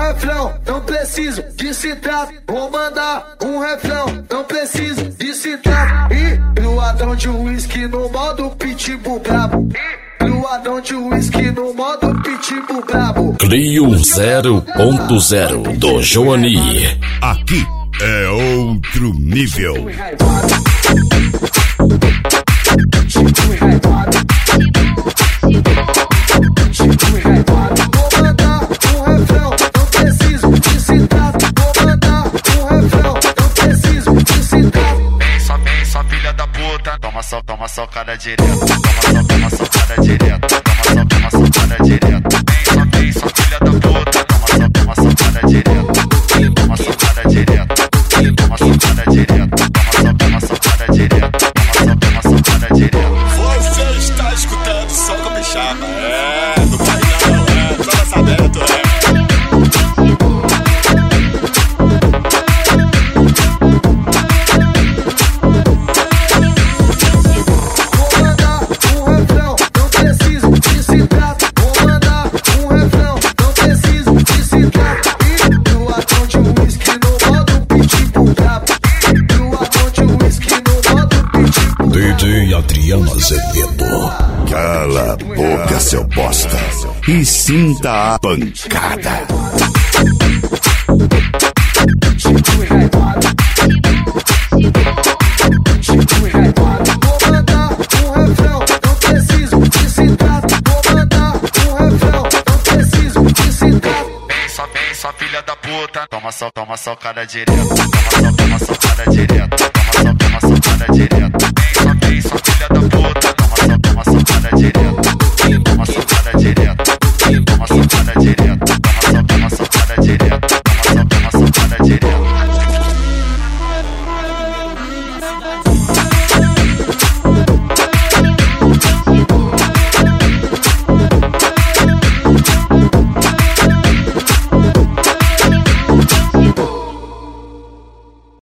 refrão, não preciso de citar. Vou mandar um refrão, não preciso de citar. E pro ladrão de whisky no modo pitbull brabo. Pro ladrão de whisky no modo pitbull brabo. Clio 0.0 do Johnny. Aqui é outro nível. Toma socada direto, toma socada direto, toma socada direto. Vem só filha da puta, toma socada direto, toma socada direto, toma socada direto, toma socada direto, toma socada direto. Você está escutando só com me chama, não vai não, tô sabendo, DJ Adriano Azevedo. Cala a boca, seu bosta, e sinta a pancada. Vem só filha da puta, toma socada direto, toma socada direto, toma socada direto. Vem só filha da puta, toma socada direto, toma socada direto.